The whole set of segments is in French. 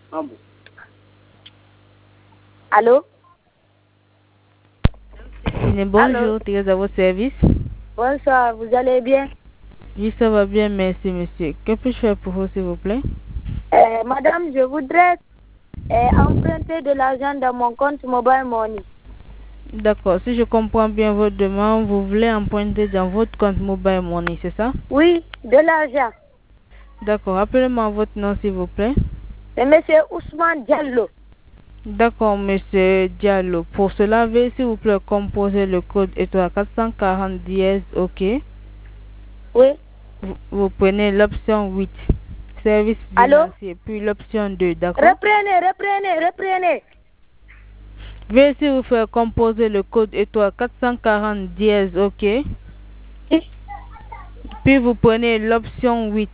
Allô? Bonjour, Thérèse à votre service. Bonsoir, vous allez bien? Oui, ça va bien, merci monsieur. Que puis-je faire pour vous, s'il vous plaît? Madame, je voudrais emprunter de l'argent dans mon compte Mobile Money. D'accord, si je comprends bien votre demande, vous voulez emprunter dans votre compte Mobile Money, c'est ça? Oui, de l'argent. D'accord, appelez-moi votre nom, s'il vous plaît. C'est monsieur Ousmane Diallo. D'accord, monsieur Diallo. Pour cela, veuillez s'il vous plaît composer le code étoile 440 dièse, ok. Oui. Vous prenez l'option 8, service Allô? financier, puis l'option 2, d'accord? Reprenez. Veuillez s'il vous plaît composer le code étoile 440 dièse, ok. Oui. Puis vous prenez l'option 8.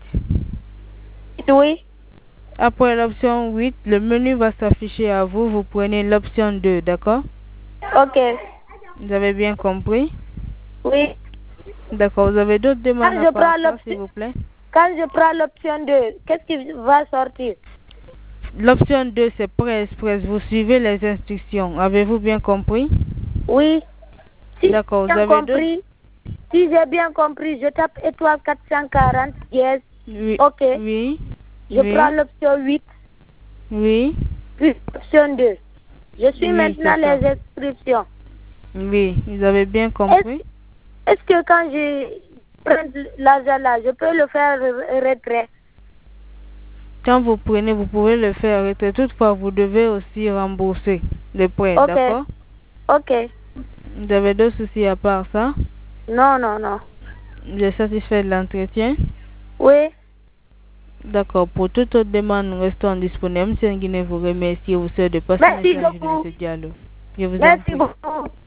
Oui. Après l'option 8, le menu va s'afficher à vous. Vous prenez l'option 2, d'accord? Ok. Vous avez bien compris? Oui. D'accord. Vous avez d'autres demandes Quand à part ça, s'il vous plaît? Quand je prends l'option 2, qu'est-ce qui va sortir? L'option 2, c'est prêt express. Vous suivez les instructions. Avez-vous bien compris? Oui. D'accord. Vous avez d'autres? Si j'ai bien compris, je tape étoile 440 dièse. Oui. Ok. Oui. Je prends l'option 8. Oui. Puis l'option 2. Je suis Oui, maintenant c'est les inscriptions. Oui, vous avez bien compris. Est-ce que quand je prends l'argent là, je peux le faire retrait? Quand vous prenez, vous pouvez le faire retrait. Toutefois, vous devez aussi rembourser le prêt, Ok. d'accord? Ok. Vous avez d'autres soucis à part ça? Non, non, non. Vous êtes satisfait de l'entretien? Oui. D'accord. Pour toute autre demande, nous restons disponibles. M. Nguyen vous remercie et vous souhaite de passer un Merci excellent journée, beaucoup. M. Diallo. Je vous en Merci prie. beaucoup.